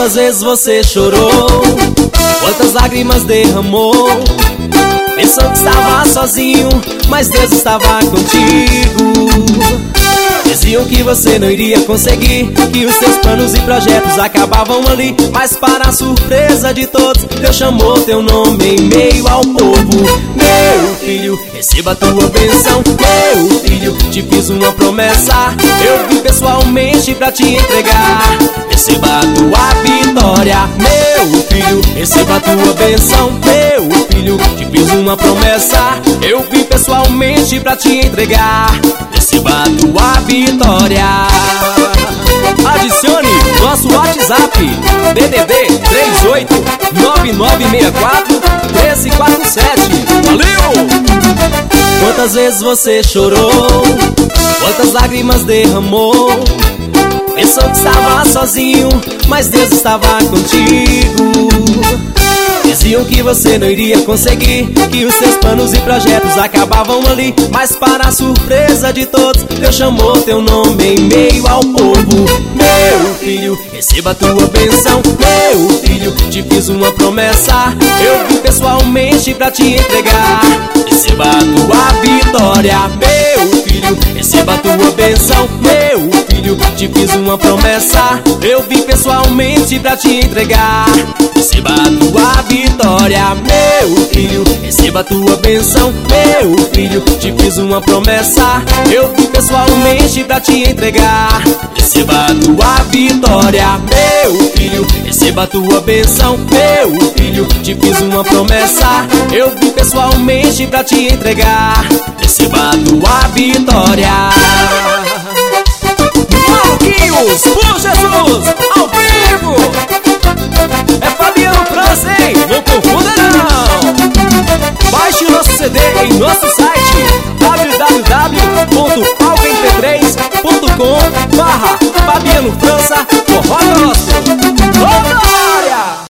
Quantas vezes você chorou, quantas lágrimas derramou, pensou que estava sozinho, mas Deus estava contigo. Diziam que você não iria conseguir, que os seus planos e projetos acabavam ali, mas para a surpresa de todos, Deus chamou teu nome em meio ao povo. Meu filho, receba tua bênção. Meu filho, te fiz uma promessa, eu vim pessoalmente pra te entregar. Receba a tua vitória. Meu filho, receba a tua bênção. Meu filho, te fiz uma promessa, eu vim pessoalmente pra te entregar. Receba a tua vitória. Adicione nosso WhatsApp DDD 3899641347. Valeu! Quantas vezes você chorou, quantas lágrimas derramou, pensou que estava sozinho, mas Deus estava contigo. Diziam que você não iria conseguir, que os seus planos e projetos acabavam ali, mas para a surpresa de todos, Deus chamou teu nome em meio ao povo. Meu filho, receba a tua bênção. Meu filho, te fiz uma promessa, eu vim pessoalmente pra te entregar. Receba a tua vitória. Meu filho, receba a tua bênção. Meu filho, te fiz uma promessa, eu vim pessoalmente pra te entregar. Receba a tua vitória. Meu filho, receba a tua bênção. Meu filho, te fiz uma promessa, eu vim pessoalmente pra te entregar. Receba a tua vitória. Meu filho, receba a tua bênção. Meu filho, te fiz uma promessa, eu vim pessoalmente pra te entregar. Receba a tua vitória. Maluquinhos por Jesus, ao vivo. É Fabiano França, hein? Não confunda não. Baixe o nosso CD em nosso site